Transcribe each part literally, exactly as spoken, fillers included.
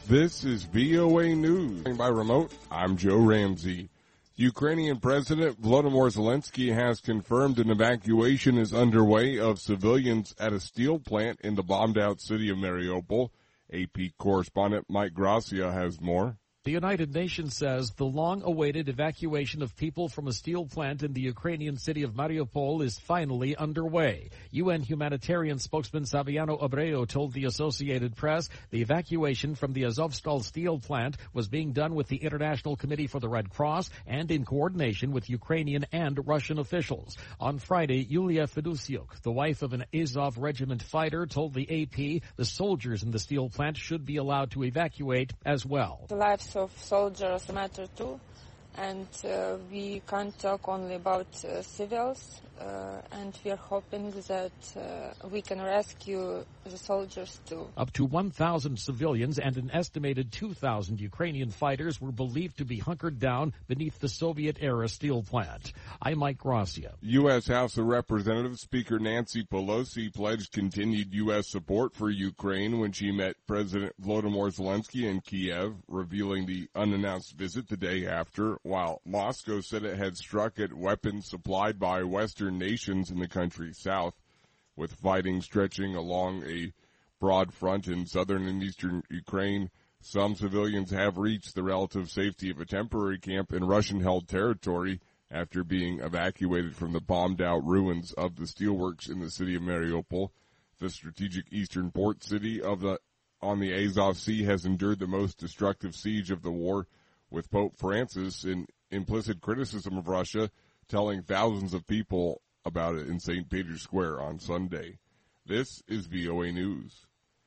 This is V O A News. By remote, I'm Joe Ramsey. Ukrainian President Volodymyr Zelensky has confirmed an evacuation is underway of civilians at a steel plant in the bombed-out city of Mariupol. A P correspondent Mike Gracia has more. The United Nations says the long-awaited evacuation of people from a steel plant in the Ukrainian city of Mariupol is finally underway. U N humanitarian spokesman Saviano Abreu told the Associated Press the evacuation from the Azovstal steel plant was being done with the International Committee for the Red Cross and in coordination with Ukrainian and Russian officials. On Friday, Yulia Fedusyuk, the wife of an Azov regiment fighter, told the A P the soldiers in the steel plant should be allowed to evacuate as well. The lives of soldiers matter too, and uh, we can't talk only about uh, civils, uh, and we are hoping that uh, we can rescue the soldiers too. Up to one thousand civilians and an estimated two thousand Ukrainian fighters were believed to be hunkered down beneath the Soviet-era steel plant. I'm Mike Gracia. U S House of Representatives Speaker Nancy Pelosi pledged continued U S support for Ukraine when she met President Volodymyr Zelensky in Kiev, revealing the unannounced visit the day after, while Moscow said it had struck at weapons supplied by Western nations in the country's south, with fighting stretching along a broad front in southern and eastern Ukraine. Some civilians have reached the relative safety of a temporary camp in Russian-held territory after being evacuated from the bombed-out ruins of the steelworks in the city of Mariupol. The strategic eastern port city of the on the Azov Sea has endured the most destructive siege of the war, with Pope Francis in implicit criticism of Russia telling thousands of people about it in Saint Peter's Square on Sunday. This is V O A News.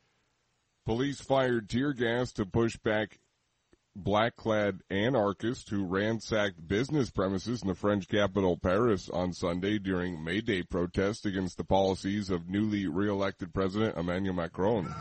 Police fired tear gas to push back black-clad anarchists who ransacked business premises in the French capital Paris on Sunday during May Day protests against the policies of newly re-elected President Emmanuel Macron.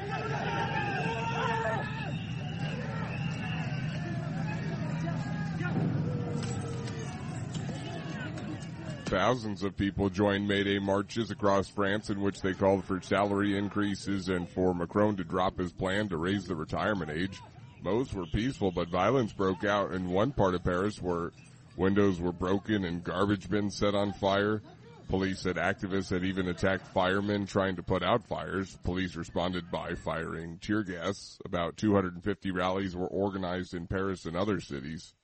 Thousands of people joined May Day marches across France in which they called for salary increases and for Macron to drop his plan to raise the retirement age. Most were peaceful, but violence broke out in one part of Paris where windows were broken and garbage bins set on fire. Police said activists had even attacked firemen trying to put out fires. Police responded by firing tear gas. About two hundred fifty rallies were organized in Paris and other cities.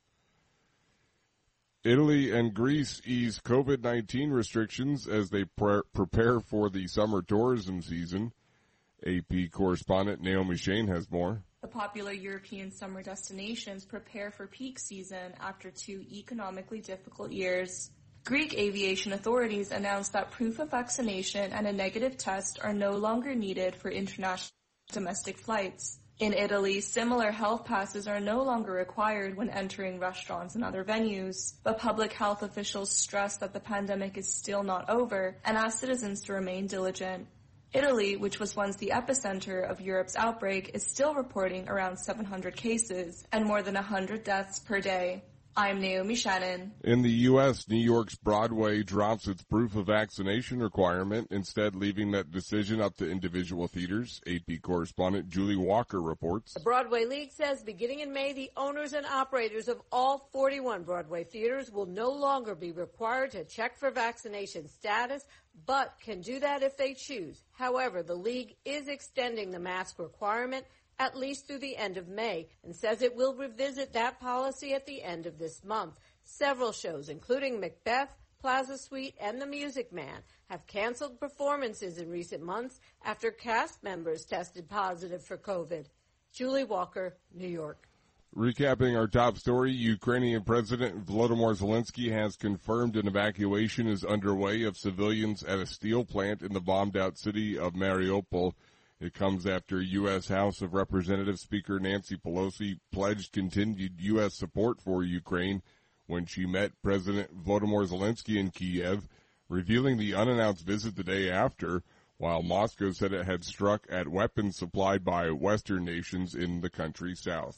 Italy and Greece ease COVID nineteen restrictions as they pre- prepare for the summer tourism season. A P correspondent Naomi Shane has more. The popular European summer destinations prepare for peak season after two economically difficult years. Greek aviation authorities announced that proof of vaccination and a negative test are no longer needed for international domestic flights. In Italy, similar health passes are no longer required when entering restaurants and other venues, but public health officials stress that the pandemic is still not over and ask citizens to remain diligent. Italy, which was once the epicenter of Europe's outbreak, is still reporting around seven hundred cases and more than one hundred deaths per day. I'm Naomi Shannon. In the U S, New York's Broadway drops its proof of vaccination requirement, instead leaving that decision up to individual theaters. A P correspondent Julie Walker reports. The Broadway League says beginning in May, the owners and operators of all forty-one Broadway theaters will no longer be required to check for vaccination status, but can do that if they choose. However, the league is extending the mask requirement at least through the end of May, and says it will revisit that policy at the end of this month. Several shows, including Macbeth, Plaza Suite, and The Music Man, have canceled performances in recent months after cast members tested positive for COVID. Julie Walker, New York. Recapping our top story, Ukrainian President Volodymyr Zelensky has confirmed an evacuation is underway of civilians at a steel plant in the bombed-out city of Mariupol. It comes after U S House of Representatives Speaker Nancy Pelosi pledged continued U S support for Ukraine when she met President Volodymyr Zelensky in Kiev, revealing the unannounced visit the day after, while Moscow said it had struck at weapons supplied by Western nations in the country's south.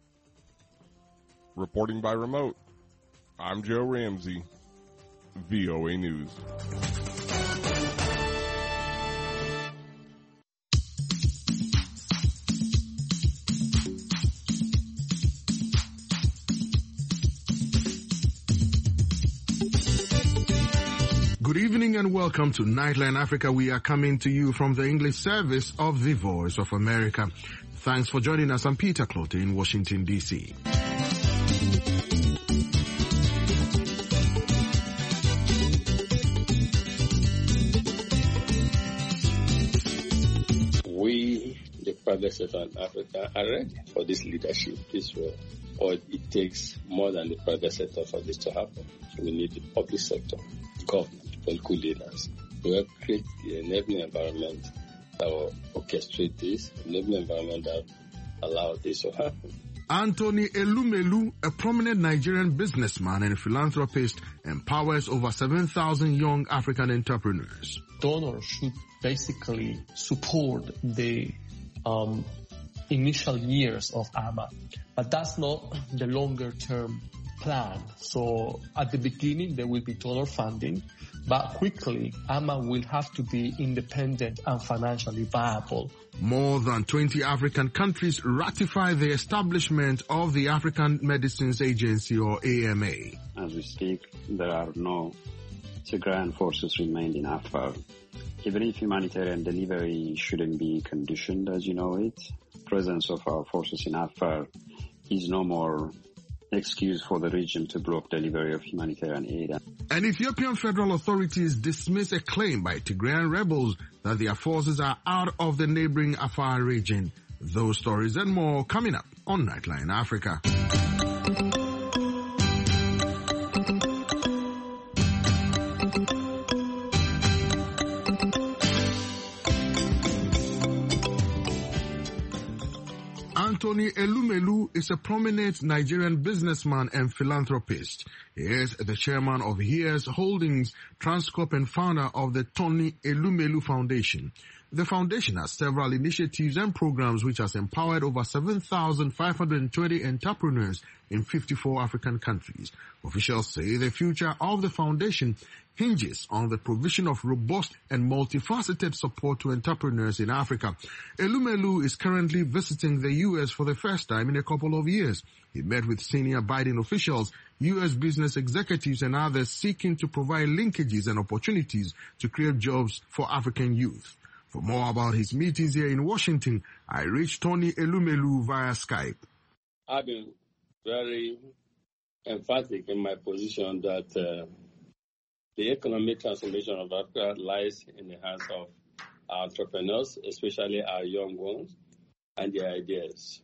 Reporting by remote, I'm Joe Ramsey, V O A News. Good evening and welcome to Nightline Africa. We are coming to you from the English service of the Voice of America. Thanks for joining us. I'm Peter Clote in Washington, D C. We, the private sector in Africa, are ready for this leadership, this role. But it takes more than the private sector for this to happen. We need the public sector, government, political leaders. We will create the enabling environment that will orchestrate this, enabling environment that allow this to happen. Anthony Elumelu, a prominent Nigerian businessman and philanthropist, empowers over seven thousand young African entrepreneurs. Donors should basically support the um, initial years of A M A, but that's not the longer-term plan. So at the beginning, there will be donor funding, but quickly, A M A will have to be independent and financially viable. More than twenty African countries ratify the establishment of the African Medicines Agency, or A M A. As we speak, there are no Tigrayan forces remained in Afar. Even if humanitarian delivery shouldn't be conditioned, as you know it, presence of our forces in Afar is no more excuse for the regime to block delivery of humanitarian aid. And Ethiopian federal authorities dismiss a claim by Tigrayan rebels that their forces are out of the neighboring Afar region. Those stories and more coming up on Nightline Africa. Anthony Elumelu is a prominent Nigerian businessman and philanthropist. He is the chairman of Heirs Holdings, Transcorp, and founder of the Tony Elumelu Foundation. The foundation has several initiatives and programs which has empowered over seven thousand five hundred twenty entrepreneurs in fifty-four African countries. Officials say the future of the foundation hinges on the provision of robust and multifaceted support to entrepreneurs in Africa. Elumelu is currently visiting the U S for the first time in a couple of years. He met with senior Biden officials, U S business executives, and others seeking to provide linkages and opportunities to create jobs for African youth. For more about his meetings here in Washington, I reached Tony Elumelu via Skype. I've been very emphatic in my position that uh, the economic transformation of Africa lies in the hands of our entrepreneurs, especially our young ones, and their ideas.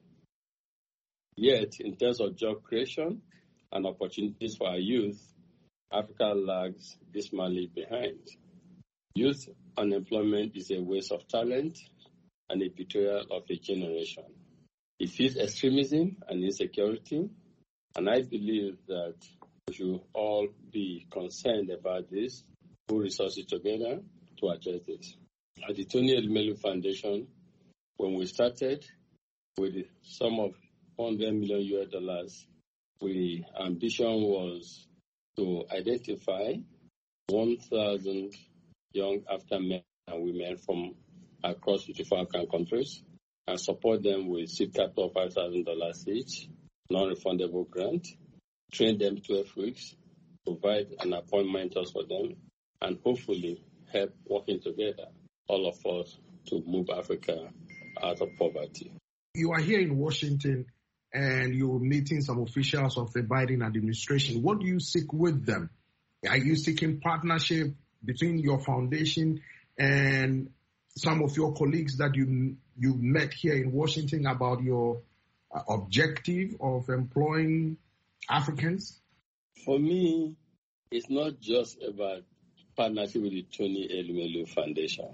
Yet, in terms of job creation and opportunities for our youth, Africa lags dismally behind. Youth unemployment is a waste of talent and a betrayal of a generation. It feeds extremism and insecurity, and I believe that we should all be concerned about this, put resources together to address this. At the Tony Elumelu Foundation, when we started with the sum of one hundred million U S dollars, the ambition was to identify one thousand young African men and women from across fifty-four African countries and support them with seed capital of five thousand dollars each, non-refundable grant, train them twelve weeks, provide an appointment for them, and hopefully help working together, all of us, to move Africa out of poverty. You are here in Washington and you're meeting some officials of the Biden administration. What do you seek with them? Are you seeking partnership between your foundation and some of your colleagues that you you met here in Washington about your uh, objective of employing Africans? For me, it's not just about partnership with the Tony Elumelu Foundation.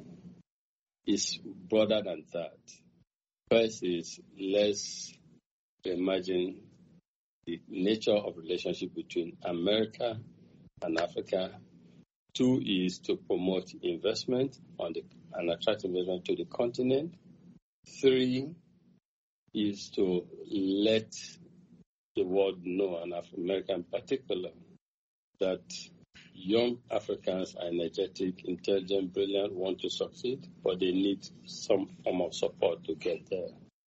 It's broader than that. First is, let's imagine the nature of relationship between America and Africa. Two is to promote investment on the, and attract investment to the continent. Three is to let the world know, and America in particular, that young Africans are energetic, intelligent, brilliant, want to succeed, but they need some form of support to get there.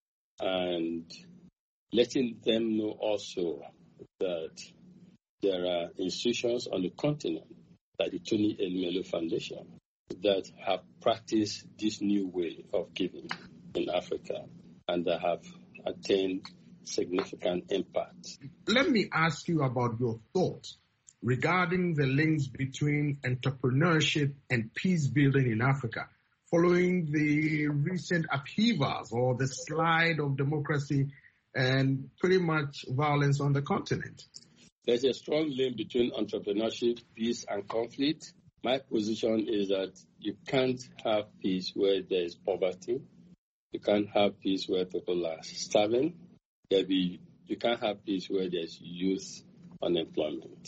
And letting them know also that there are institutions on the continent like the Tony Elumelu Foundation, that have practiced this new way of giving in Africa and that have attained significant impact. Let me ask you about your thoughts regarding the links between entrepreneurship and peace building in Africa, following the recent upheavals or the slide of democracy and pretty much violence on the continent. There's a strong link between entrepreneurship, peace, and conflict. My position is that you can't have peace where there is poverty. You can't have peace where people are starving. There be, you can't have peace where there's youth unemployment.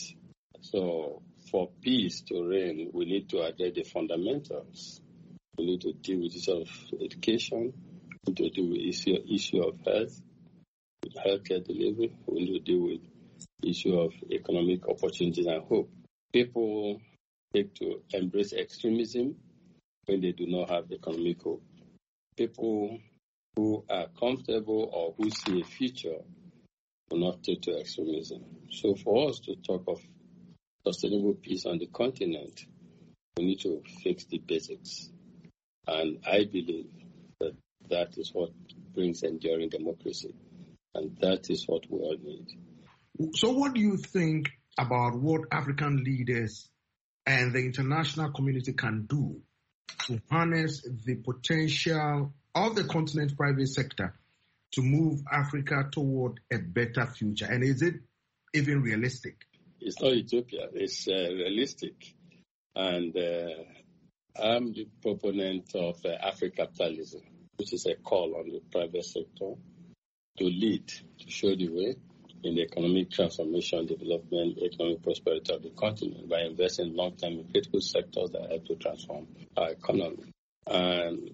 So for peace to reign, we need to address the fundamentals. We need to deal with the issue of education. We need to deal with the issue, issue of health, healthcare delivery. We need to deal with the issue of economic opportunities and hope. People take to embrace extremism when they do not have economic hope. People who are comfortable or who see a future will not take to extremism. So for us to talk of sustainable peace on the continent, we need to fix the basics. And I believe that that is what brings enduring democracy. And that is what we all need. So what do you think about what African leaders and the international community can do to harness the potential of the continent's private sector to move Africa toward a better future? And is it even realistic? It's not utopia. It's uh, realistic. And uh, I'm the proponent of uh, Afro-capitalism, which is a call on the private sector to lead, to show the way in the economic transformation, development, economic prosperity of the continent by investing long-term in critical sectors that help to transform our economy. And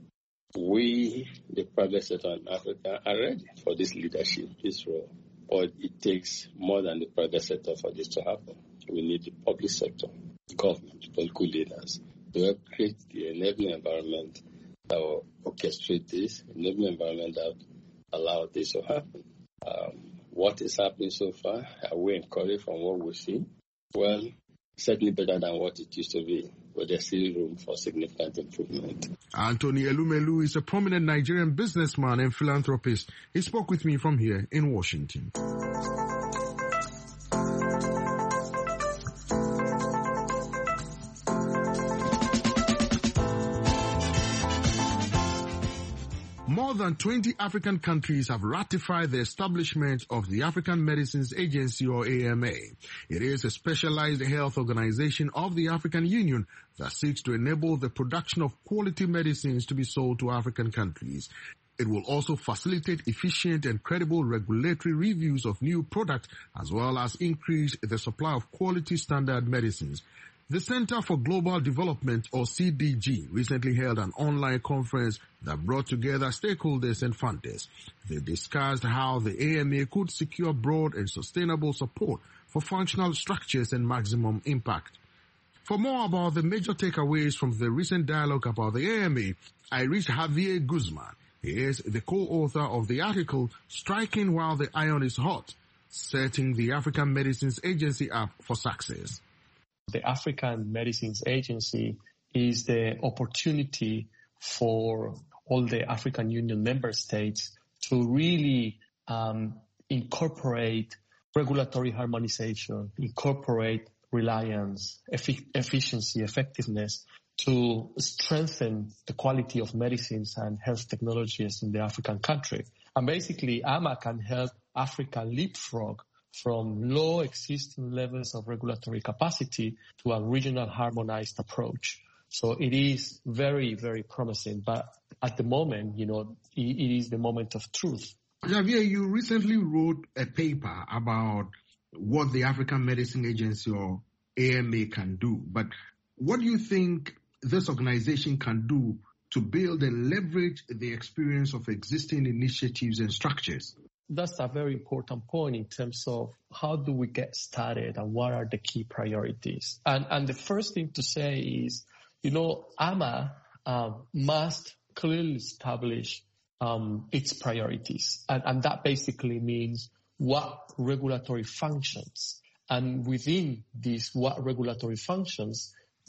we, the private sector in Africa, are ready for this leadership, this role. But it takes more than the private sector for this to happen. We need the public sector, government, political leaders to help create the enabling environment that will orchestrate this, enabling environment that will allow this to happen. Um, What is happening so far? Are we encouraged from what we see? Well, certainly better than what it used to be, but there's still room for significant improvement. Anthony Elumelu is a prominent Nigerian businessman and philanthropist. He spoke with me from here in Washington. More than twenty African countries have ratified the establishment of the African Medicines Agency, or A M A. It is a specialized health organization of the African Union that seeks to enable the production of quality medicines to be sold to African countries. It will also facilitate efficient and credible regulatory reviews of new products, as well as increase the supply of quality standard medicines. The Center for Global Development, or C D G, recently held an online conference that brought together stakeholders and funders. They discussed how the A M A could secure broad and sustainable support for functional structures and maximum impact. For more about the major takeaways from the recent dialogue about the A M A, I reached Javier Guzman. He is the co-author of the article, Striking While the Iron is Hot, Setting the African Medicines Agency Up for Success. The African Medicines Agency is the opportunity for all the African Union member states to really um, incorporate regulatory harmonization, incorporate reliance, effi- efficiency, effectiveness to strengthen the quality of medicines and health technologies in the African country. And basically, A M A can help Africa leapfrog from low existing levels of regulatory capacity to a regional harmonized approach. So it is very, very promising. But at the moment, you know, it, it is the moment of truth. Javier, you recently wrote a paper about what the African Medicine Agency, or A M A, can do. But what do you think this organization can do to build and leverage the experience of existing initiatives and structures? That's a very important point in terms of how do we get started and what are the key priorities. And, and the first thing to say is, you know, A M A uh, must clearly establish um, its priorities. And, and that basically means what regulatory functions. And within these what regulatory functions,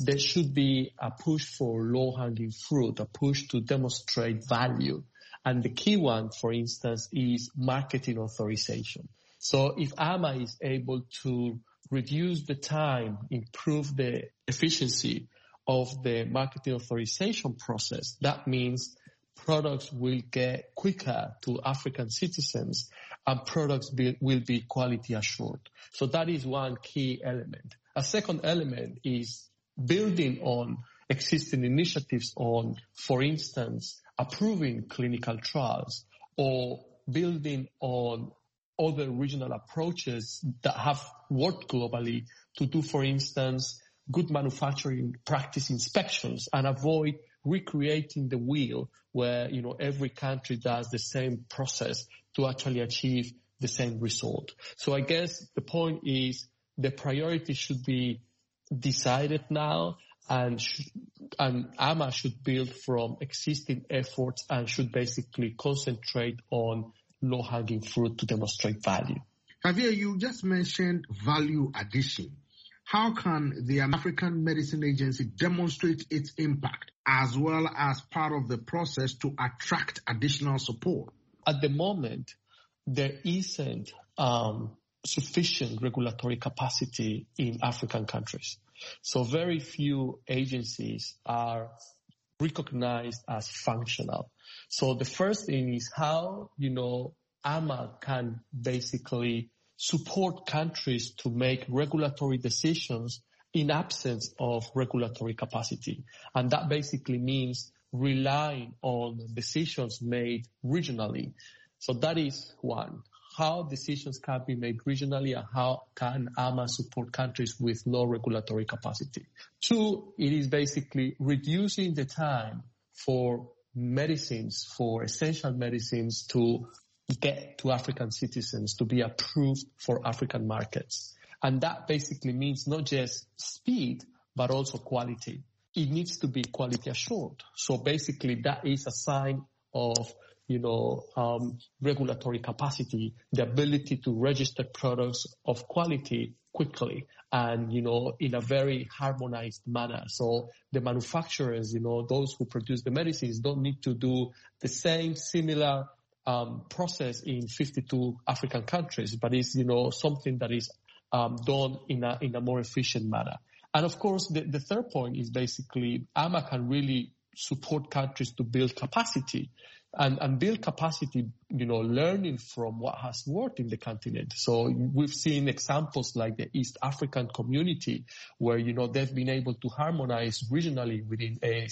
there should be a push for low-hanging fruit, a push to demonstrate value. And the key one, for instance, is marketing authorization. So if A M A is able to reduce the time, improve the efficiency of the marketing authorization process, that means products will get quicker to African citizens and products be, will be quality assured. So that is one key element. A second element is building on existing initiatives on, for instance, approving clinical trials or building on other regional approaches that have worked globally to do, for instance, good manufacturing practice inspections and avoid recreating the wheel where, you know, every country does the same process to actually achieve the same result. So I guess the point is the priority should be decided now, and sh- and A M A should build from existing efforts and should basically concentrate on low-hanging fruit to demonstrate value. Javier, you just mentioned value addition. How can the African Medicine Agency demonstrate its impact as well as part of the process to attract additional support? At the moment, there isn't um, sufficient regulatory capacity in African countries. So very few agencies are recognized as functional. So the first thing is how, you know, A M A can basically support countries to make regulatory decisions in absence of regulatory capacity. And that basically means relying on decisions made regionally. So that is one. How decisions can be made regionally and how can A M A support countries with no regulatory capacity. Two, it is basically reducing the time for medicines, for essential medicines to get to African citizens, to be approved for African markets. And that basically means not just speed, but also quality. It needs to be quality assured. So basically that is a sign of, you know, um, regulatory capacity, the ability to register products of quality quickly and, you know, in a very harmonized manner. So the manufacturers, you know, those who produce the medicines don't need to do the same similar um, process in fifty-two African countries, but it's, you know, something that is um, done in a, in a more efficient manner. And of course, the, the third point is basically A M A can really support countries to build capacity. And, and build capacity, you know, learning from what has worked in the continent. So we've seen examples like the East African community where, you know, they've been able to harmonize regionally within E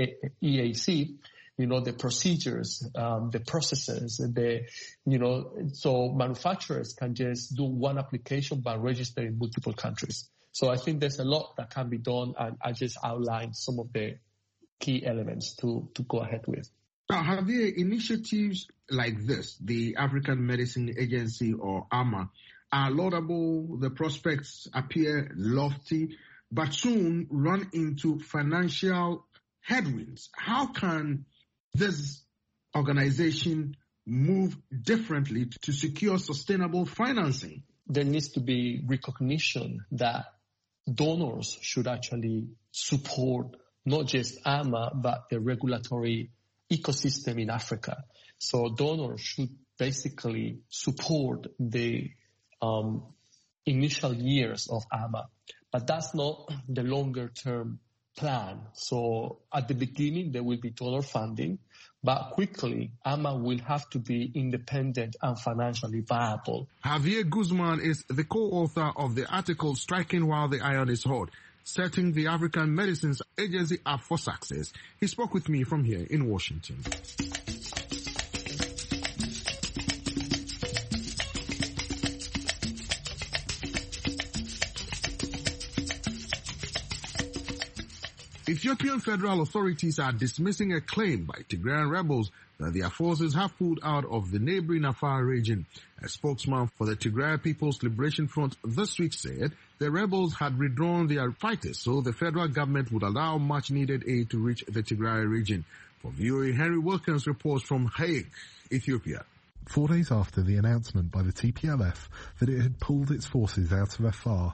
A C, you know, the procedures, um, the processes, the, you know, so manufacturers can just do one application but register in multiple countries. So I think there's a lot that can be done, and I just outlined some of the key elements to, to go ahead with. Now, Javier, initiatives like this, the African Medicine Agency or A M A, are laudable. The prospects appear lofty, but soon run into financial headwinds. How can this organization move differently to secure sustainable financing? There needs to be recognition that donors should actually support not just A M A, but the regulatory ecosystem in Africa. So donors should basically support the um, initial years of A M A, but that's not the longer term plan. So at the beginning, there will be donor funding, but quickly A M A will have to be independent and financially viable. Javier Guzman is the co-author of the article Striking While the Iron is Hot, setting the African Medicines Agency up for success. He spoke with me from here in Washington. Ethiopian federal authorities are dismissing a claim by Tigrayan rebels that their forces have pulled out of the neighboring Afar region. A spokesman for the Tigray People's Liberation Front this week said the rebels had withdrawn their fighters so the federal government would allow much-needed aid to reach the Tigray region. For V O A, Henry Wilkins reports from Hague, Ethiopia. Four days after the announcement by the T P L F that it had pulled its forces out of Afar,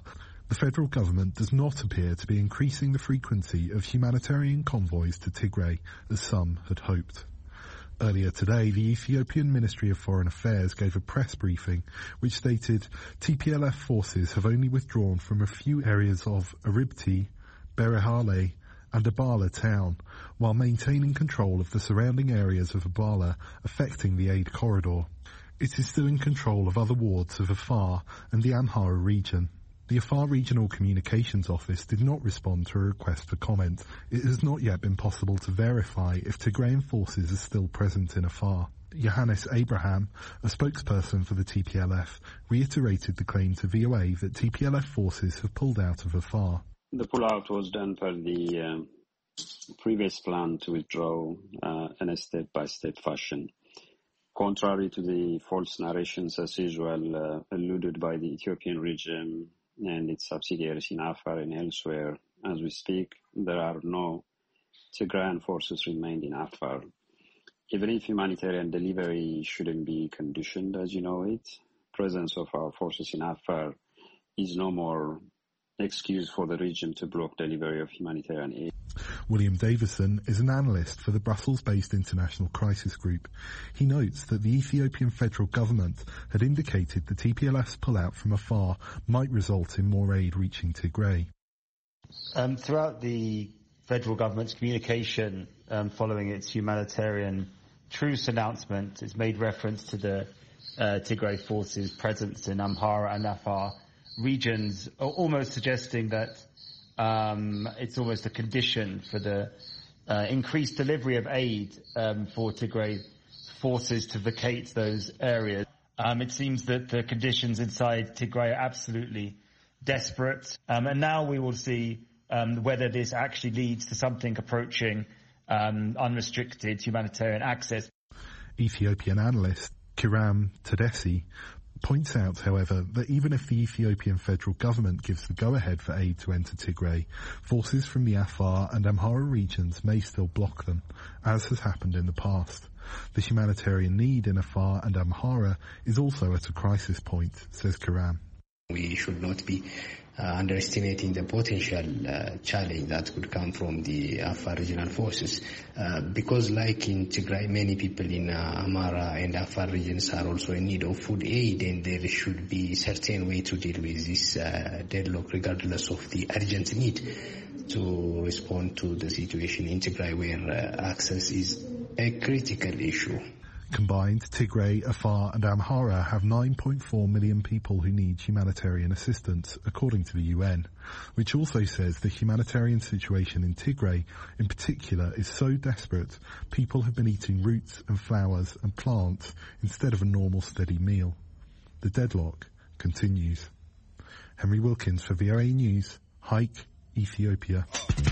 The federal government does not appear to be increasing the frequency of humanitarian convoys to Tigray, as some had hoped. Earlier today, the Ethiopian Ministry of Foreign Affairs gave a press briefing which stated T P L F forces have only withdrawn from a few areas of Aribti, Berehale and Abala town, while maintaining control of the surrounding areas of Abala affecting the aid corridor. It is still in control of other wards of Afar and the Amhara region. The Afar Regional Communications Office did not respond to a request for comment. It has not yet been possible to verify if Tigrayan forces are still present in Afar. Johannes Abraham, a spokesperson for the T P L F, reiterated the claim to V O A that T P L F forces have pulled out of Afar. The pullout was done per the uh, previous plan to withdraw uh, in a step-by-step fashion. Contrary to the false narrations as usual uh, alluded by the Ethiopian regime and its subsidiaries in Afar and elsewhere, as we speak, there are no Tigrayan forces remained in Afar. Even if humanitarian delivery shouldn't be conditioned, as you know it, presence of our forces in Afar is no more excuse for the region to block delivery of humanitarian aid. William Davison is an analyst for the Brussels-based International Crisis Group. He notes that the Ethiopian federal government had indicated the T P L F's pullout from Afar might result in more aid reaching Tigray. Um, throughout the federal government's communication um, following its humanitarian truce announcement, it's made reference to the uh, Tigray forces' presence in Amhara and Afar regions, almost suggesting that um, it's almost a condition for the uh, increased delivery of aid um, for Tigray forces to vacate those areas. Um, it seems that the conditions inside Tigray are absolutely desperate, um, and now we will see um, whether this actually leads to something approaching um, unrestricted humanitarian access. Ethiopian analyst Kiram Tedesi points out, however, that even if the Ethiopian federal government gives the go-ahead for aid to enter Tigray, forces from the Afar and Amhara regions may still block them, as has happened in the past. The humanitarian need in Afar and Amhara is also at a crisis point, says Kiram. We should not be uh, underestimating the potential uh, challenge that could come from the Afar regional forces. Uh, because like in Tigray, many people in uh, Amhara and Afar regions are also in need of food aid, and there should be a certain way to deal with this uh, deadlock regardless of the urgent need to respond to the situation in Tigray where uh, access is a critical issue. Combined, Tigray, Afar and Amhara have nine point four million people who need humanitarian assistance, according to the U N, which also says the humanitarian situation in Tigray in particular is so desperate people have been eating roots and flowers and plants instead of a normal steady meal. The deadlock continues. Henry Wilkins for V O A News, Haik, Ethiopia.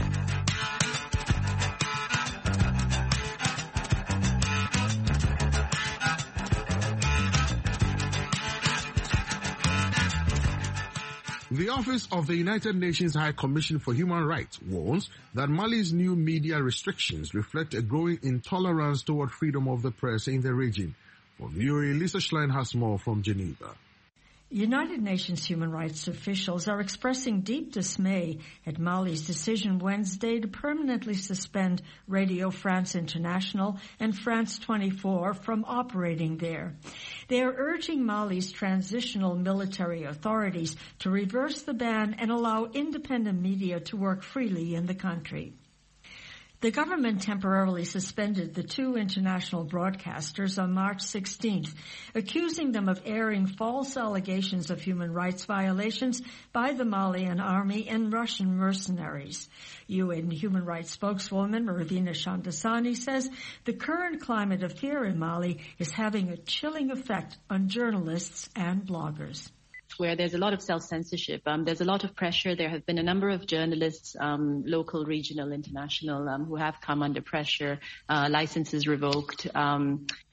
The Office of the United Nations High Commission for Human Rights warns that Mali's new media restrictions reflect a growing intolerance toward freedom of the press in the region. For V O A, Lisa Schlein has more from Geneva. United Nations human rights officials are expressing deep dismay at Mali's decision Wednesday to permanently suspend Radio France International and France twenty-four from operating there. They are urging Mali's transitional military authorities to reverse the ban and allow independent media to work freely in the country. The government temporarily suspended the two international broadcasters on March sixteenth, accusing them of airing false allegations of human rights violations by the Malian army and Russian mercenaries. U N human rights spokeswoman Ravina Shamdasani says the current climate of fear in Mali is having a chilling effect on journalists and bloggers. Where there's a lot of self-censorship. Um, there's a lot of pressure. There have been a number of journalists, um, local, regional, international, um, who have come under pressure, uh, licenses revoked, um,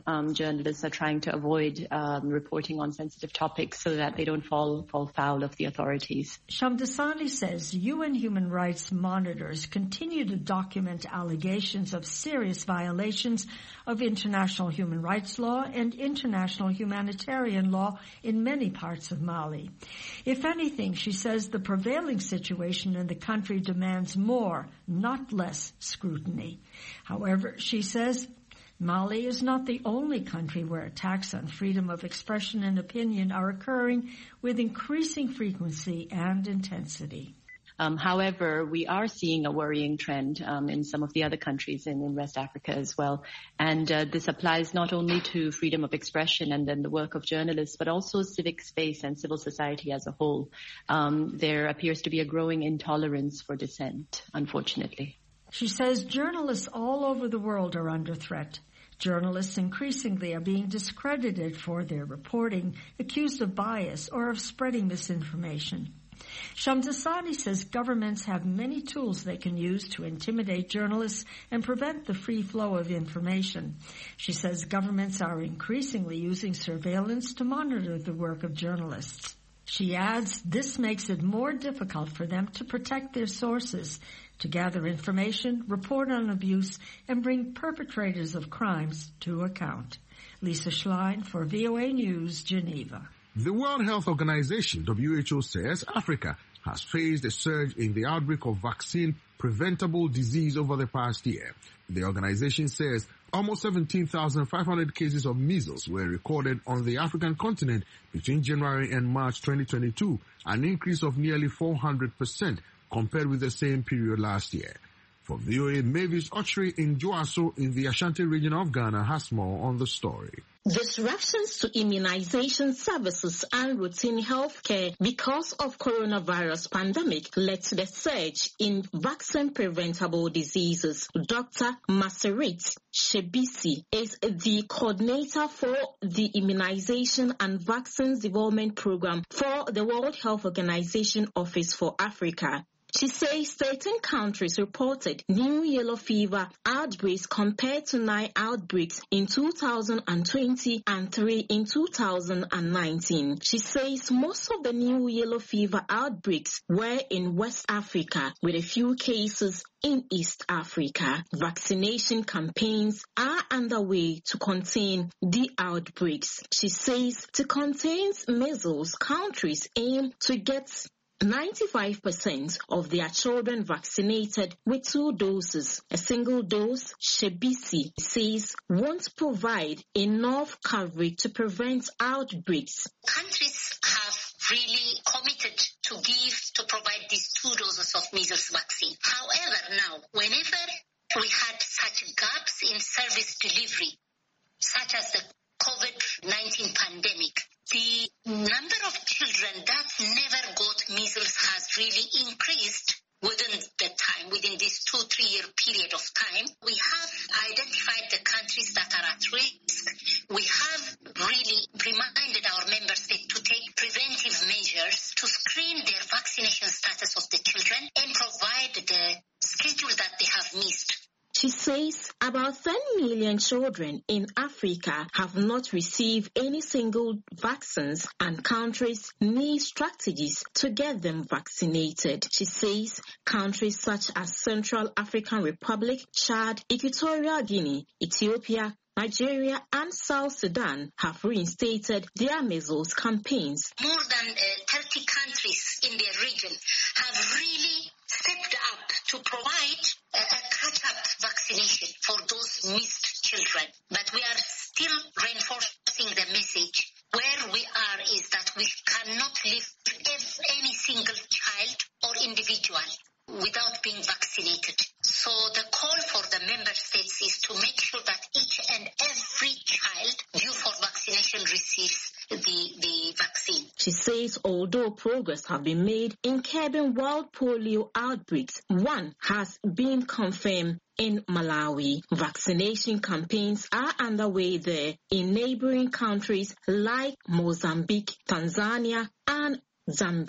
um, journalists are trying to avoid um, reporting on sensitive topics so that they don't fall fall foul of the authorities. Shamdasani says U N human rights monitors continue to document allegations of serious violations of international human rights law and international humanitarian law in many parts of Mali. If anything, she says the prevailing situation in the country demands more, not less, scrutiny. However, she says Mali is not the only country where attacks on freedom of expression and opinion are occurring with increasing frequency and intensity. Um, however, we are seeing a worrying trend um, in some of the other countries in, in West Africa as well. And uh, this applies not only to freedom of expression and then the work of journalists, but also civic space and civil society as a whole. Um, there appears to be a growing intolerance for dissent, unfortunately. She says journalists all over the world are under threat. Journalists increasingly are being discredited for their reporting, accused of bias or of spreading misinformation. Shamdasani says governments have many tools they can use to intimidate journalists and prevent the free flow of information. She says governments are increasingly using surveillance to monitor the work of journalists. She adds this makes it more difficult for them to protect their sources, to gather information, report on abuse, and bring perpetrators of crimes to account. Lisa Schlein for V O A News, Geneva. The World Health Organization, W H O, says Africa has faced a surge in the outbreak of vaccine-preventable disease over the past year. The organization says almost seventeen thousand five hundred cases of measles were recorded on the African continent between January and March twenty twenty-two, an increase of nearly four hundred percent compared with the same period last year. For V O A, Mavis Ochre in Joaso in the Ashanti region of Ghana has more on the story. Disruptions to immunization services and routine health care because of coronavirus pandemic led to the surge in vaccine-preventable diseases. Doctor Maserit Shebisi is the coordinator for the Immunization and Vaccines Development Program for the World Health Organization Office for Africa. She says thirteen countries reported new yellow fever outbreaks compared to nine outbreaks in two thousand twenty and three in two thousand nineteen. She says most of the new yellow fever outbreaks were in West Africa, with a few cases in East Africa. Vaccination campaigns are underway to contain the outbreaks. She says to contain measles, countries aim to get ninety-five percent of their children vaccinated with two doses. A single dose, Shebisi says, won't provide enough coverage to prevent outbreaks. Countries have really committed to give, to provide these two doses of measles vaccine. However, now, whenever we had such gaps in service delivery, such as the COVID nineteen pandemic, the number of children that never got measles has really increased within the time, within this two, three-year period of time. We have identified the countries that are at risk. We have really reminded our member states to take preventive measures to screen their vaccination status of the children and provide the schedule that they have missed. She says about ten million children in Africa have not received any single vaccines and countries need strategies to get them vaccinated. She says countries such as Central African Republic, Chad, Equatorial Guinea, Ethiopia, Nigeria and South Sudan have reinstated their measles campaigns. More than uh, thirty countries in their region have really stepped up to provide a, a catch-up vaccination for those missed children. But we are still reinforcing the message. Where we are is that we cannot leave any single child or individual without being vaccinated. So the call for the member states is to make sure that each and every child due for vaccination receives the, the vaccine. She says although progress have been made in curbing wild polio outbreaks, one has been confirmed in Malawi. Vaccination campaigns are underway there in neighboring countries like Mozambique, Tanzania, and Zambia.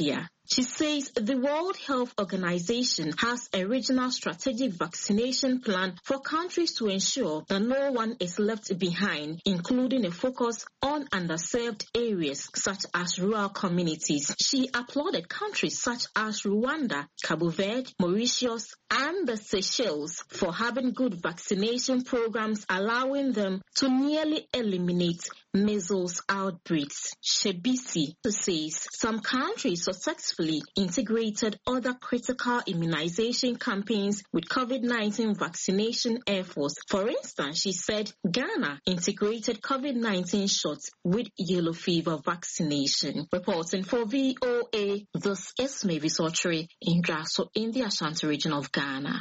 She says the World Health Organization has a regional strategic vaccination plan for countries to ensure that no one is left behind, including a focus on underserved areas such as rural communities. She applauded countries such as Rwanda, Cabo Verde, Mauritius, and the Seychelles for having good vaccination programs allowing them to nearly eliminate measles outbreaks. Shebisi says some countries successfully integrated other critical immunization campaigns with COVID nineteen vaccination efforts. For instance, she said Ghana integrated COVID nineteen shots with yellow fever vaccination. Reporting for V O A, this is Mavis Ochre in Draso in the Ashanti region of Ghana.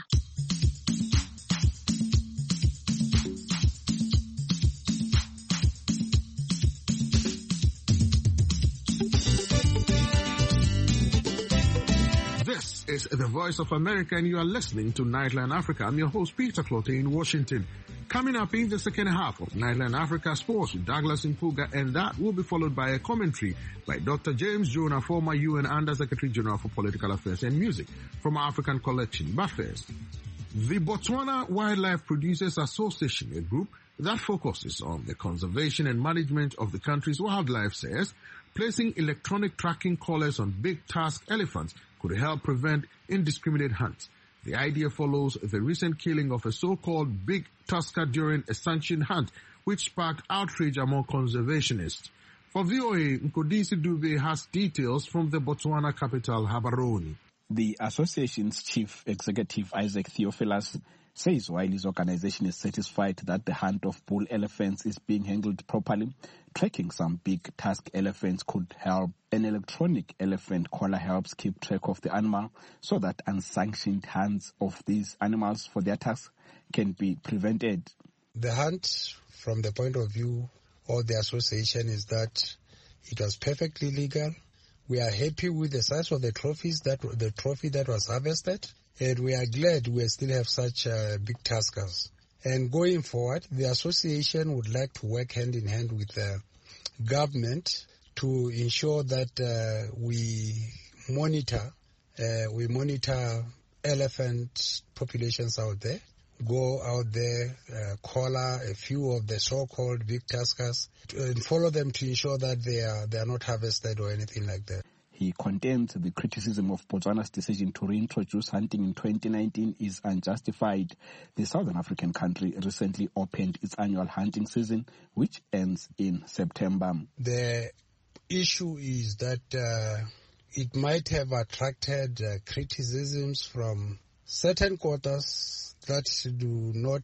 This is the Voice of America, and you are listening to Nightline Africa. I'm your host, Peter Clote in Washington. Coming up in the second half of Nightline Africa Sports with Douglas Mpuga, and that will be followed by a commentary by Doctor James Jonah, former U N Under Secretary General for Political Affairs and Music from our African collection. But first, the Botswana Wildlife Producers Association, a group that focuses on the conservation and management of the country's wildlife, says placing electronic tracking collars on big tusk elephants could help prevent indiscriminate hunts. The idea follows the recent killing of a so-called big tusker during a sanctioned hunt, which sparked outrage among conservationists. For V O A, Nkodisi Dube has details from the Botswana capital, Gaborone. The association's chief executive, Isaac Theophilus, says while his organization is satisfied that the hunt of bull elephants is being handled properly, tracking some big tusk elephants could help. An electronic elephant collar helps keep track of the animal so that unsanctioned hunts of these animals for their tusks can be prevented. The hunt, from the point of view of the association, is that it was perfectly legal. We are happy with the size of the trophies that the trophy that was harvested, and we are glad we still have such uh, big tuskers. And going forward, the association would like to work hand in hand with the government to ensure that uh, we monitor uh, we monitor elephant populations out there. Go out there, uh, collar a few of the so-called big tuskers, and follow them to ensure that they are they are not harvested or anything like that. He condemns the criticism of Botswana's decision to reintroduce hunting in twenty nineteen is unjustified. The Southern African country recently opened its annual hunting season, which ends in September. The issue is that uh, it might have attracted uh, criticisms from certain quarters that do not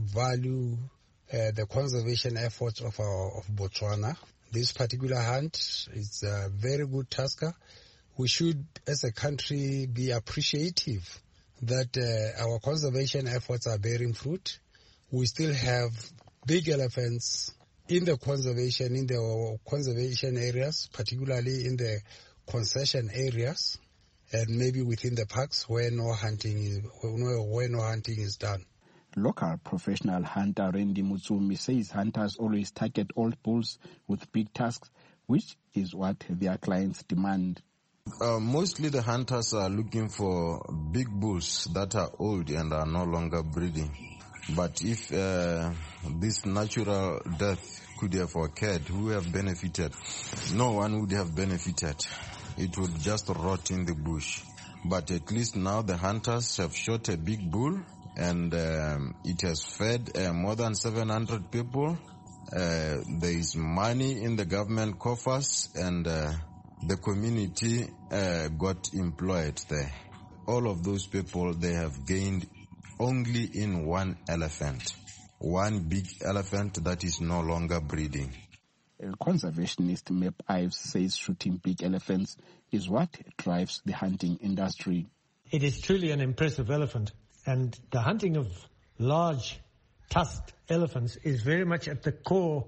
value uh, the conservation efforts of our of Botswana. This particular hunt is a very good tusker. We should, as a country, be appreciative that uh, our conservation efforts are bearing fruit. We still have big elephants in the conservation, in the conservation areas, particularly in the concession areas, and maybe within the parks where no hunting is, where no hunting is done. Local professional hunter Randy Mutsumi says hunters always target old bulls with big tusks, which is what their clients demand. Uh, mostly the hunters are looking for big bulls that are old and are no longer breeding. But if uh, this natural death could have occurred, who have benefited? No one would have benefited. It would just rot in the bush. But at least now the hunters have shot a big bull, and um, it has fed uh, more than seven hundred people. Uh, there is money in the government coffers, and uh, the community uh, got employed there. All of those people, they have gained only in one elephant, one big elephant that is no longer breeding. Conservationist Map Ives says shooting big elephants is what drives the hunting industry. It is truly an impressive elephant, and the hunting of large tusked elephants is very much at the core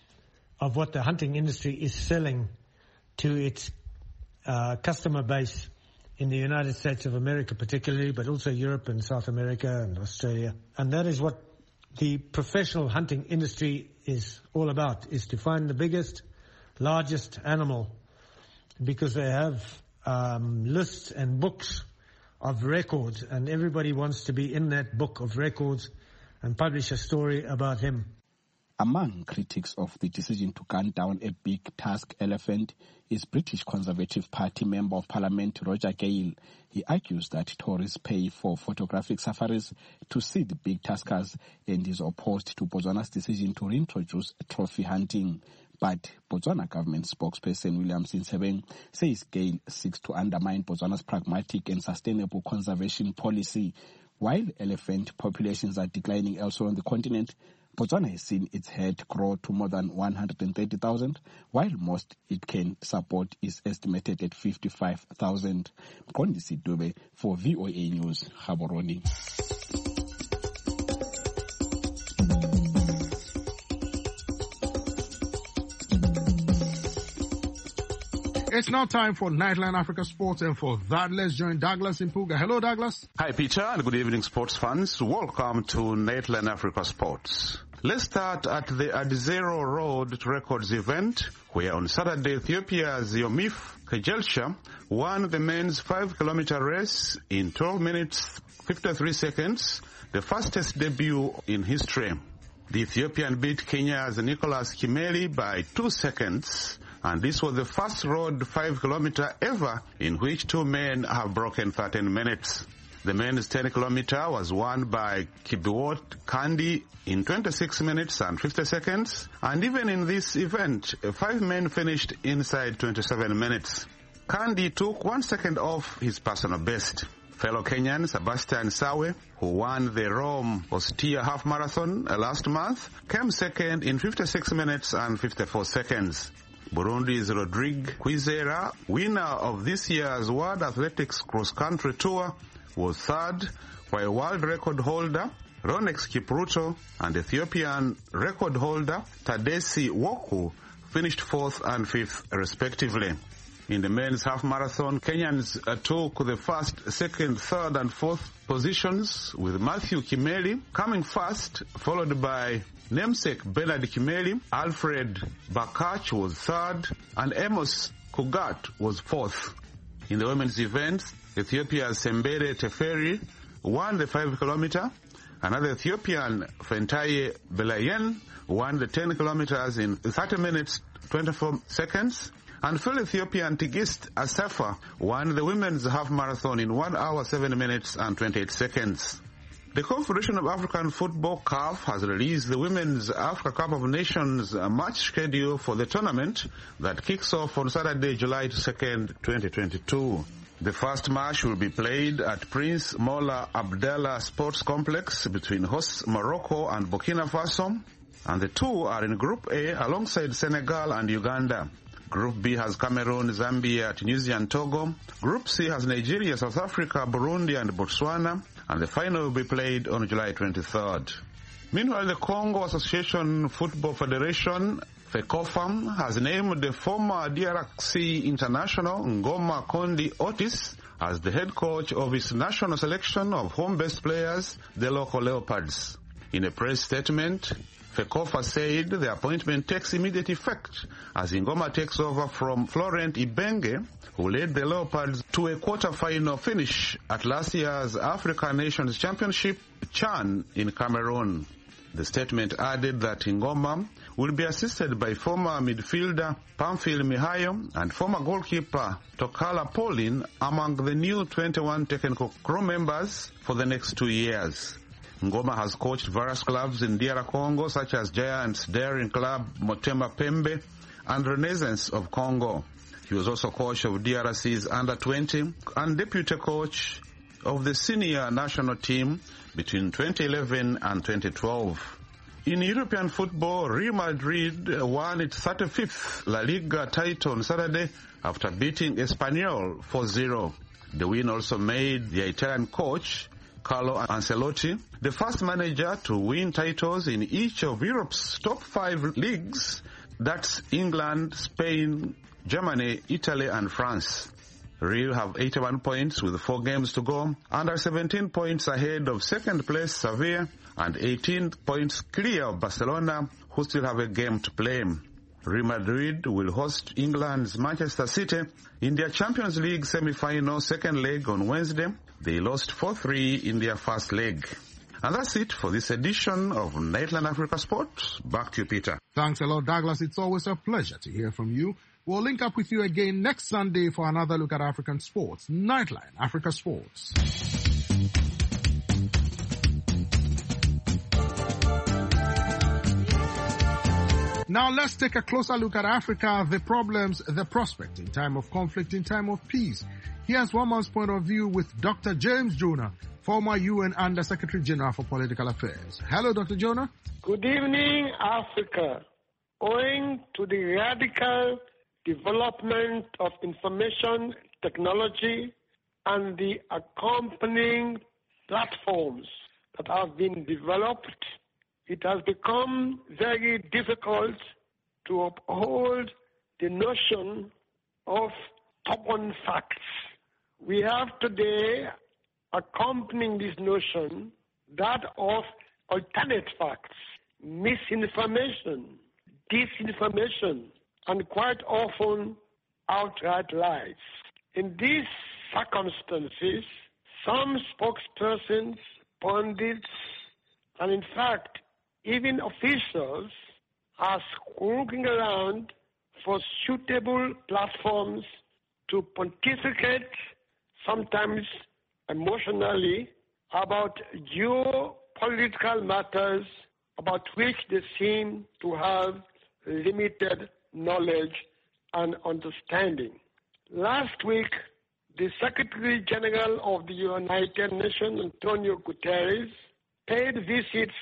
of what the hunting industry is selling to its uh, customer base in the United States of America particularly, but also Europe and South America and Australia. And that is what the professional hunting industry is all about, is to find the biggest, largest animal, because they have um, lists and books of records, and everybody wants to be in that book of records and publish a story about him. Among critics of the decision to gun down a big tusk elephant is British Conservative Party Member of Parliament Roger Gale. He argues that tourists pay for photographic safaris to see the big tuskers and is opposed to Botswana's decision to reintroduce trophy hunting. But Botswana government spokesperson William Sinsebeng says Gale seeks to undermine Botswana's pragmatic and sustainable conservation policy. While elephant populations are declining elsewhere on the continent, Botswana has seen its herd grow to more than one hundred thirty thousand, while most it can support is estimated at fifty-five thousand. Kondisi Dube for V O A News, Gaborone. It's now time for Nightline Africa Sports, and for that, let's join Douglas Impuga. Hello, Douglas. Hi, Peter, and good evening, sports fans. Welcome to Nightline Africa Sports. Let's start at the Adizero Road Records event, where on Saturday, Ethiopia's Yomif Kejelsha won the men's five-kilometer race in twelve minutes, fifty-three seconds, the fastest debut in history. The Ethiopian beat Kenya's Nicholas Kimeli by two seconds, and this was the first road five kilometer ever in which two men have broken thirteen minutes. The men's ten kilometer was won by Kibiwot Kandi in twenty-six minutes and fifty seconds, and even in this event, five men finished inside twenty-seven minutes. Kandi took one second off his personal best. Fellow Kenyan Sebastian Sawe, who won the Rome Ostia half marathon last month, came second in fifty-six minutes and fifty-four seconds. Burundi's Rodrigue Kwizera, winner of this year's World Athletics Cross-Country Tour, was third, while world record holder Ronex Kipruto and Ethiopian record holder Tadesi Woku finished fourth and fifth respectively. In the men's half marathon, Kenyans uh, took the first, second, third and fourth positions, with Matthew Kimeli coming first, followed by namesake Bernard Kimeli. Alfred Bakach was third, and Amos Kugat was fourth. In the women's event, Ethiopia's Sembere Teferi won the five kilometer. Another Ethiopian, Fentaye Belayen, won the ten kilometers in thirty minutes, twenty-four seconds. And fellow Ethiopian Tigist Asafa won the women's half marathon in one hour, seven minutes and twenty-eight seconds. The Confederation of African Football, C A F, has released the Women's Africa Cup of Nations match schedule for the tournament that kicks off on Saturday, July second, twenty twenty-two. The first match will be played at Prince Mola Abdallah Sports Complex between hosts Morocco and Burkina Faso, and the two are in Group A alongside Senegal and Uganda. Group B has Cameroon, Zambia, Tunisia and Togo. Group C has Nigeria, South Africa, Burundi and Botswana, and the final will be played on July twenty-third. Meanwhile, the Congo Association Football Federation, FECOFAM, has named the former D R C international Ngoma Kondi Otis as the head coach of its national selection of home-based players, the local Leopards. In a press statement, FECOFA said the appointment takes immediate effect as Ngoma takes over from Florent Ibenge, who led the Leopards to a quarter-final finish at last year's African Nations Championship, CHAN, in Cameroon. The statement added that Ngoma will be assisted by former midfielder Pamphile Mihayo and former goalkeeper Tokala Pauline among the new twenty-one technical crew members for the next two years. Ngoma has coached various clubs in D R Congo, such as Giants Daring Club, Motema Pembe, and Renaissance of Congo. He was also coach of D R C's under twenty and deputy coach of the senior national team between twenty eleven and twenty twelve. In European football, Real Madrid won its thirty-fifth La Liga title on Saturday after beating Espanyol four zero. The win also made the Italian coach Carlo Ancelotti the first manager to win titles in each of Europe's top five leagues, that's England, Spain, Germany, Italy and France. Real have eighty-one points with four games to go and are seventeen points ahead of second place Sevilla and eighteen points clear of Barcelona, who still have a game to play. Real Madrid will host England's Manchester City in their Champions League semi-final second leg on Wednesday. They lost four three in their first leg. And that's it for this edition of Nightline Africa Sports. Back to you, Peter. Thanks a lot, Douglas. It's always a pleasure to hear from you. We'll link up with you again next Sunday for another look at African sports. Nightline Africa Sports. Now let's take a closer look at Africa, the problems, the prospect in time of conflict, in time of peace. Here's one man's point of view with Doctor James Jonah, former U N Under Secretary General for Political Affairs. Hello, Doctor Jonah. Good evening, Africa. Owing to the radical development of information technology and the accompanying platforms that have been developed, it has become very difficult to uphold the notion of stubborn facts. We have today, accompanying this notion, that of alternate facts, misinformation, disinformation, and quite often outright lies. In these circumstances, some spokespersons, pundits, and in fact, even officials are looking around for suitable platforms to pontificate, sometimes emotionally, about geopolitical matters about which they seem to have limited knowledge and understanding. Last week, the Secretary General of the United Nations, Antonio Guterres, paid visits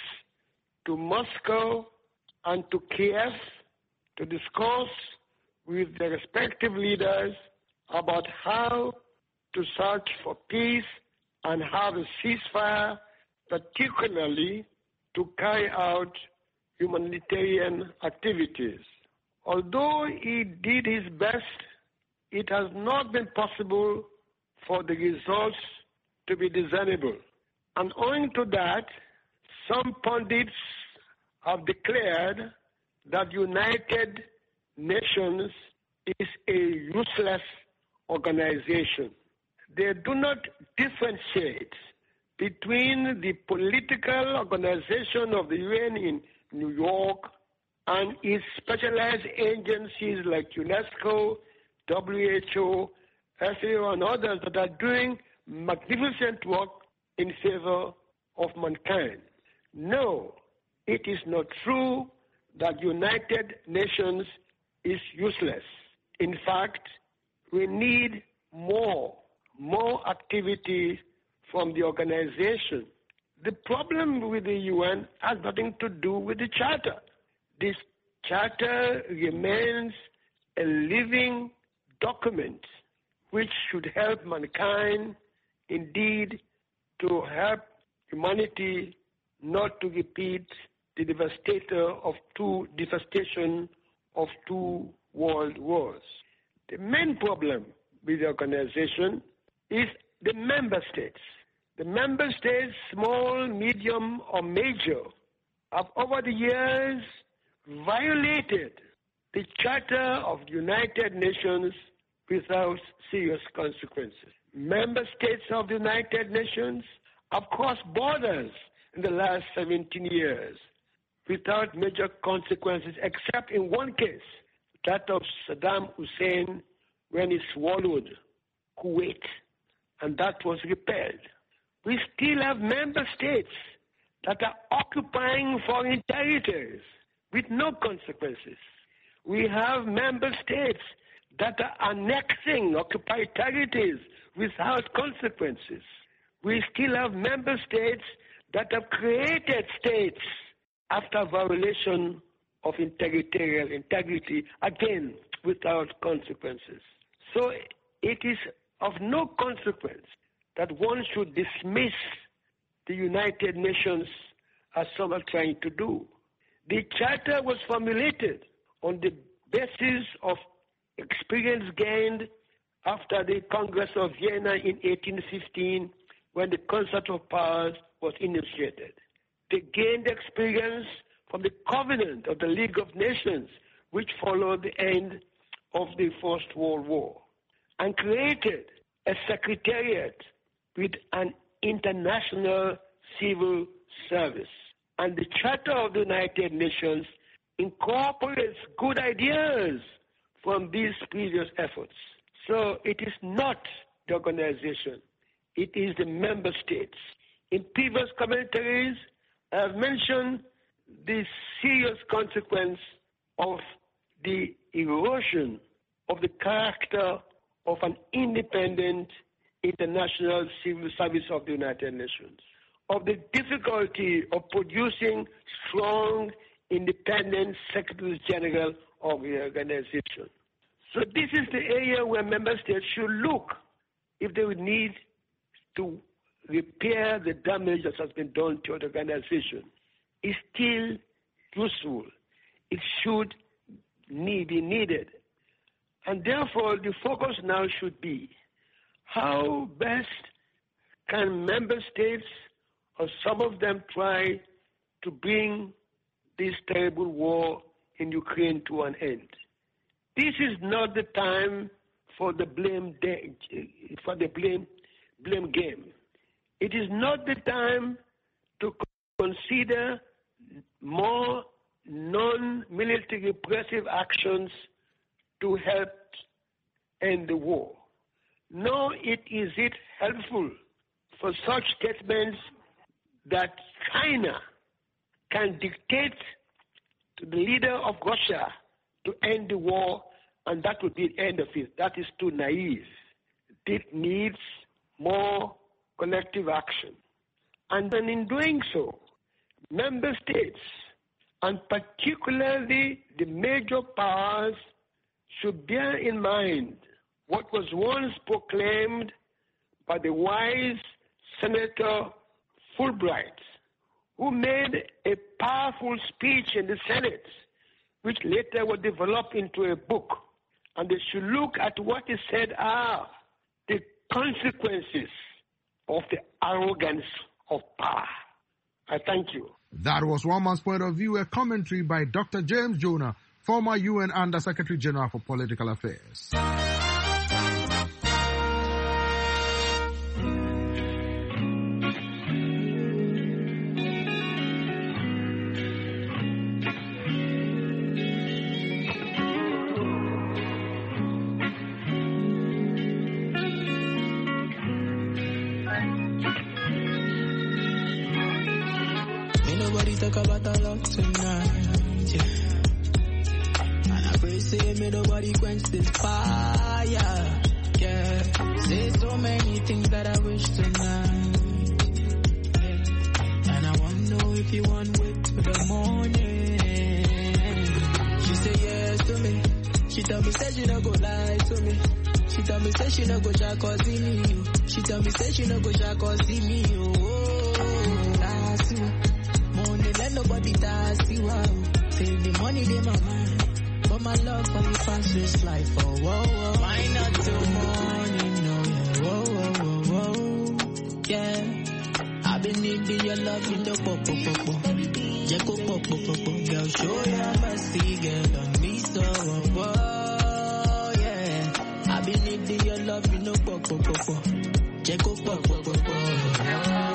to Moscow and to Kiev to discuss with the respective leaders about how to search for peace and have a ceasefire, particularly to carry out humanitarian activities. Although he did his best, it has not been possible for the results to be discernible. And owing to that, some pundits have declared that United Nations is a useless organization. They do not differentiate between the political organization of the U N in New York and its specialized agencies like UNESCO, W H O, F A O, and others that are doing magnificent work in favor of mankind. No, it is not true that United Nations is useless. In fact, we need more, more activity from the organization. The problem with the U N has nothing to do with the Charter. This Charter remains a living document which should help mankind, indeed, to help humanity not to repeat the devastator of two devastation of two world wars. The main problem with the organization is the member states. The member states, small, medium, or major, have over the years violated the Charter of the United Nations without serious consequences. Member states of the United Nations have crossed borders in the last seventeen years without major consequences, except in one case, that of Saddam Hussein when he swallowed Kuwait, and that was repelled. We still have member states that are occupying foreign territories with no consequences. We have member states that are annexing occupied territories without consequences. We still have member states that have created states after violation of territorial integrity, again, without consequences. So it is of no consequence that one should dismiss the United Nations as some are trying to do. The Charter was formulated on the basis of experience gained after the Congress of Vienna in eighteen fifteen, when the Concert of Powers was initiated. They gained experience from the Covenant of the League of Nations, which followed the end of the First World War, and created a secretariat with an international civil service. And the Charter of the United Nations incorporates good ideas from these previous efforts. So it is not the organization, it is the member states. In previous commentaries, I have mentioned the serious consequence of the erosion of the character of an independent international civil service of the United Nations, of the difficulty of producing strong, independent secretaries general of the organization. So this is the area where member states should look if they would need to repair the damage that has been done to the organization. Is still useful. It should need, be needed. And therefore, the focus now should be how best can member states, or some of them, try to bring this terrible war in Ukraine to an end. This is not the time for the blame de- for the blame blame game. It is not the time to consider more non-military repressive actions to help end the war. Nor it is it helpful for such statements that China can dictate to the leader of Russia to end the war, and that would be the end of it. That is too naive. It needs more collective action. And then in doing so, member states, and particularly the major powers, should bear in mind what was once proclaimed by the wise Senator Fulbright, who made a powerful speech in the Senate, which later was developed into a book. And they should look at what he said are the consequences of the arrogance of power. I thank you. That was One Man's Point of View, a commentary by Doctor James Jonah, former U N Under Secretary General for Political Affairs. Talk about our love tonight, yeah. And I pray, say, may nobody quench this fire, yeah. Say so many things that I wish tonight, yeah. And I want to know if you want wait till the morning. She say yes to me. She tell me, say she no go lie to me. She tell me, say she no go jack or see me. She tell me, say she no go jack or see me, oh, that's you. Let nobody dance you out. Save the money in my mind, but my love for you passes life. Oh, whoa, whoa. Why not till morning? No, yeah. Whoa, whoa, whoa, whoa. Yeah, I've been needing your love in the pop, pop, pop. Yeah, go pop, pop, pop, pop. Girl, show your mercy, girl, on me so. Whoa, whoa, yeah. I've been needing your love in the pop, pop, pop, pop. Yeah, go pop, pop, pop, pop.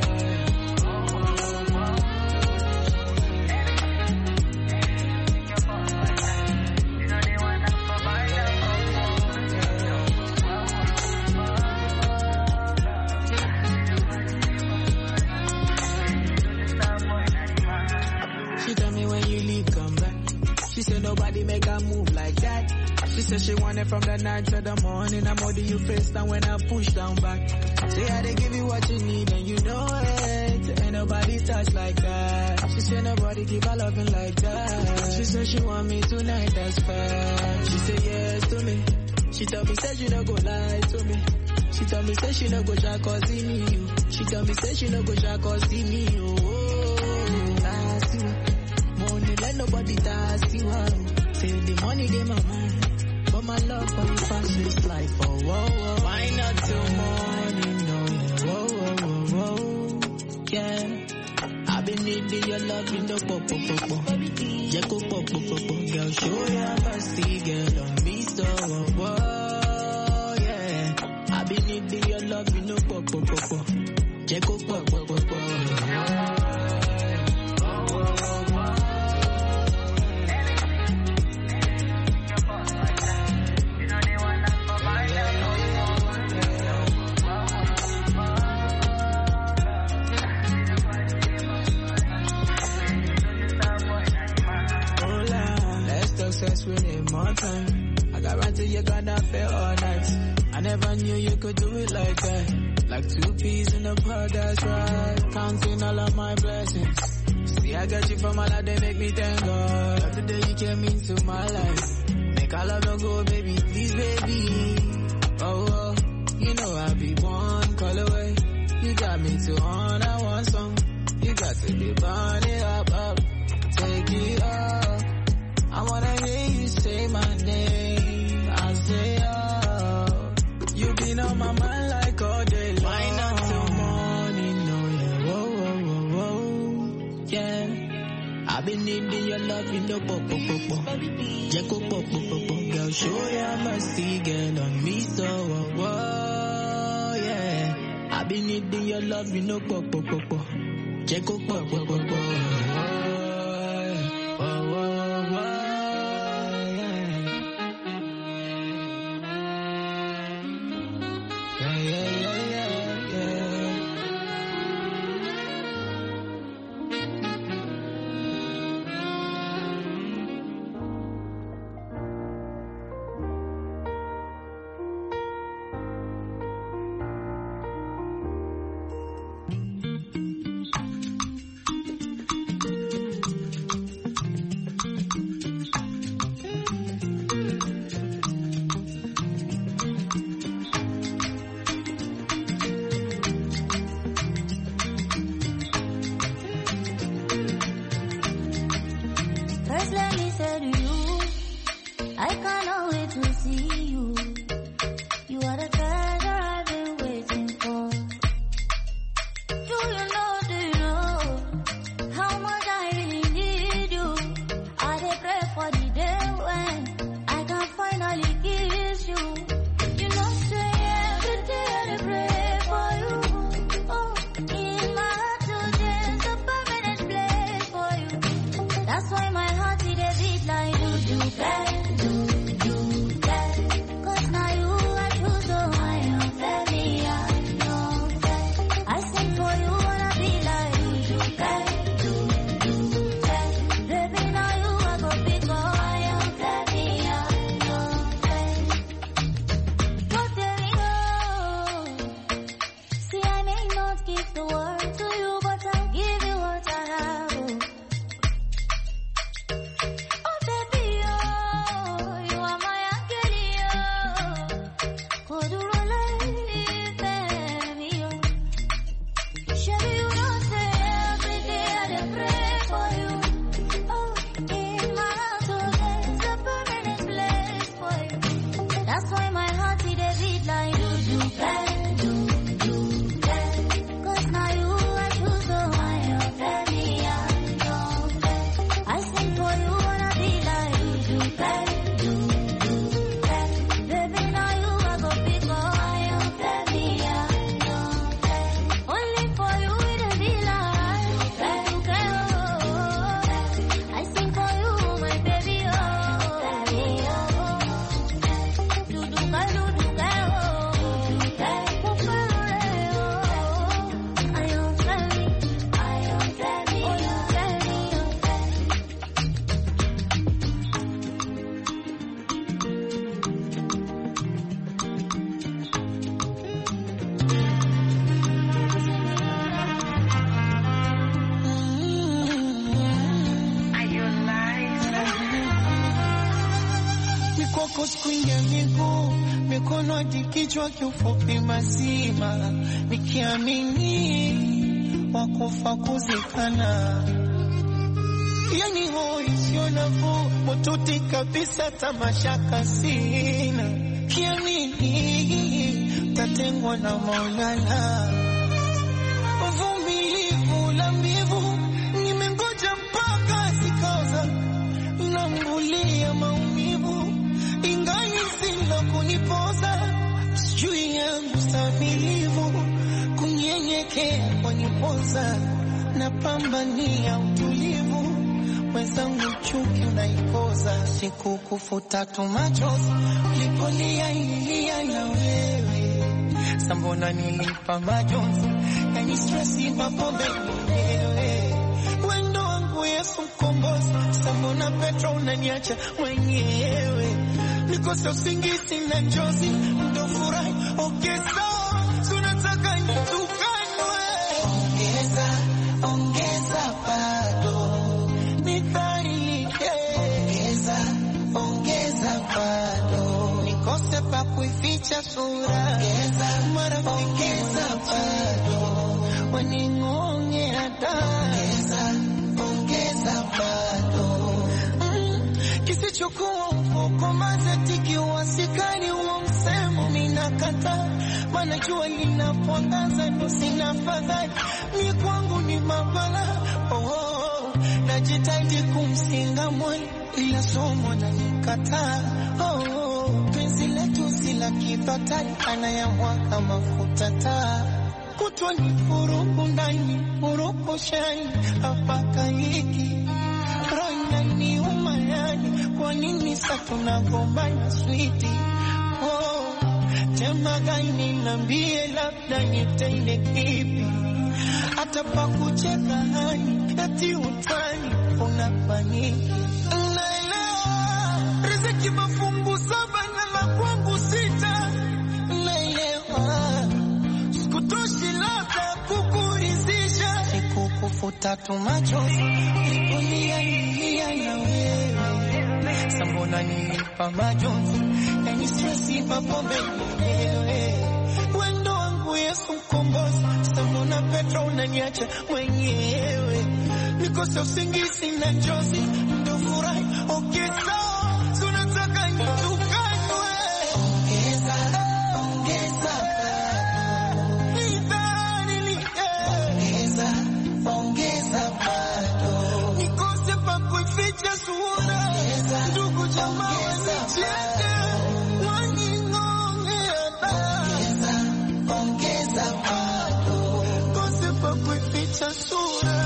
She said nobody make a move like that. She said she want it from the night to the morning. I'm holding you face down when I push down back. Say I they give you what you need and you know it. Ain't nobody touch like that. She said nobody give her loving like that. She said she want me tonight, that's fact. She said yes to me. She tell me say she no go lie to me. She tell me say she no go jack or see me. She tell me say she no go jack or see me. Oh, that's you. Money let nobody dance you out. Save the money in my mind, but my love for you passes life. Oh, whoa, whoa. Why not till morning? No, whoa, whoa, whoa, whoa. Yeah, I've been been needing your love in the pop pop pop pop. Yeah, go pop pop pop pop. Girl, show your mercy, girl, on me so oh, oh, yeah. I been needing your love in the pop pop pop pop. Yeah, go pop pop pop pop. Success with it more time. I guarantee you're gonna feel all night. I never knew you could do it like that. Like two peas in a pod, that's right. Counting all of my blessings. See, I got you from all that, they make me thank God. Every day you came into my life. Make all of no go, baby, please, baby. Oh, oh, you know I'll be one call away. You got me to honor one song. You got to be burn it up, up. Take it up. I wanna hear you say my name. I say, oh, you been on my mind like all day long. Why not till morning? No, yeah, whoa, whoa, whoa, whoa, yeah. I've been needing your love in the pop, pop, pop, pop. Yeah, go pop, pop, pop, pop. Girl, show your mercy, girl, on me so, oh, whoa, yeah. I've been needing your love in the pop, pop, pop, pop. Yeah, go pop, pop, pop, pop. Whoa, whoa, whoa. Kuingia miguu mikono hadi kichwa kiufupi mazima, nikiamini wakufa kuzikana, yani hoi sio nafuu, mututi kabisa, tamasha kasina, kiamini tatengwa na Maulana, uvumilivu la mbivu na maumivu, ingali sina kunipoza, sijui yangu stahimilivu, kunyenyekea kwanipoza, napambania utulivu, mwenzangu chuki unaikoza, siku kufuta tu machozi, ulipolia ililia na wewe, sambona nilipa majonzi, yani stressi mapombe mwenyewe, wendo wangu Yesu mkombozi, sambona Petro unaniacha mwenyewe, nikose usingizi na njozi, ndo furahi, okay sawa, sunataka nitukanwe, ongeza, ongeza bado, nitharilike, ongeza, ongeza bado, nikose pa kuificha sura, ongeza, marafiki bado, waningonge hata, ongeza, ongeza bado, mm, kisichokuwa mfuko mazetiki wasikani huo msemo minakata, mana jua linapoangaza ndo sina fadhali, ni kwangu ni mabala, oh, oh, najitahidi kumsinga moyo, ila somo na nikata, oh, oh, penzi letu sila kibatali, anayamwaka mafuta taa, kutwa ni furuku ndani, furuku shani, hapaka hiki, roina ni umayani, kwa nini sa tunagombana switi, oh, tema gani nambie labda nitende kipi, hata pa kucheka hani, ati utani, unapaniki, naelewa, riziki mafungu saba na la kwangu sita, naelewa, sikutoshi labda kukurizisha, siku kufuta tu machozi, nikulia nilia na wewe, sambona nilipa majonzi, yani stressi mapombe mwenyewe, wendo wangu Yesu mkombozi, sambona Petro unaniacha mwenyewe, nikose usingizi na njozi, ndo furahi, okay sawa, sunataka nitukanwe, ongeza, ongeza bado, nitharilike, ongeza, ongeza bado, nikose pa kuificha sura, ndugu jamaa wanicheke, waningonge hata, ongeza, ongeza bado, nikose pa kuificha sura.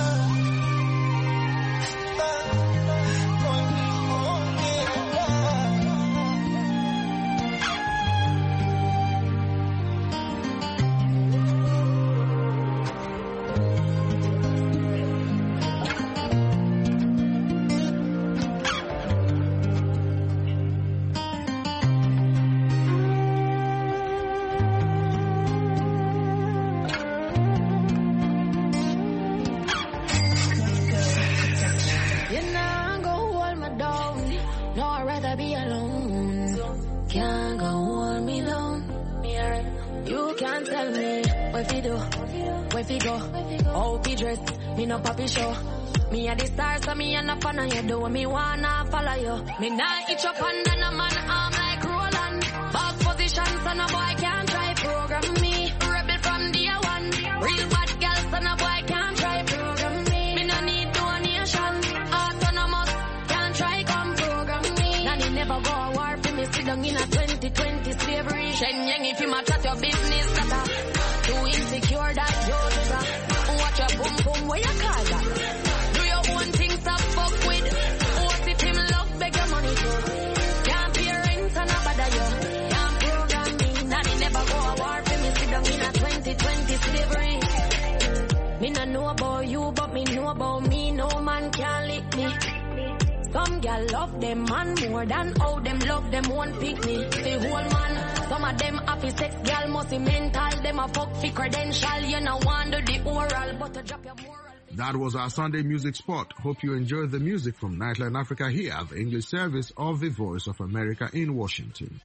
No papi show. Me a the stars, so me and a fan of you. Do me wanna follow you. Me nah itch up under no man arm like Roland. Back position, so no boy can't try program me. Rebel from day one. Real bad girl, so no boy can't try program me. Me no need donation. Autonomous, can't try come program me. Nanny never go a war for me. Sit down in a twenty twenty slavery. Shen Yang, if you match at your business, that a too insecure that you're the watch your boom boom, where you call that? Do your own things to fuck with. What if him love, beg your money too? Can't pay rent and a bother you. Can't program me, nanny never go a war for me. Sit down in a twenty twenty slavery. Me not know about you, but me know about me. No man can lick me. Some gal love them man more than how them love them one pick me. The whole man, some of them happy sex gal must be mental. Them a fuck fi credential, you know want do the oral, but to drop your moral. That was our Sunday music spot. Hope you enjoyed the music from Nightline Africa here at the English service of the Voice of America in Washington.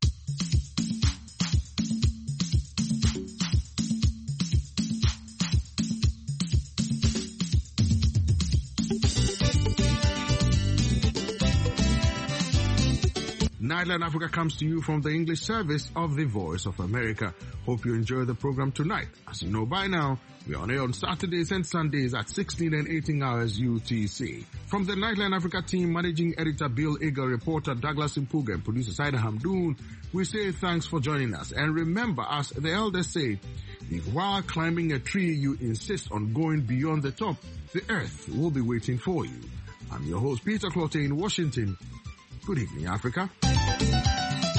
Nightline Africa comes to you from the English service of the Voice of America. Hope you enjoy the program tonight. As you know by now, we are on air on Saturdays and Sundays at sixteen and eighteen hours U T C. From the Nightline Africa team, Managing Editor Bill Eagle, reporter Douglas Impuga, and producer Saida Hamdoon, we say thanks for joining us. And remember, as the elders say, if while climbing a tree you insist on going beyond the top, the earth will be waiting for you. I'm your host, Peter Clottey in Washington. Good evening, Africa.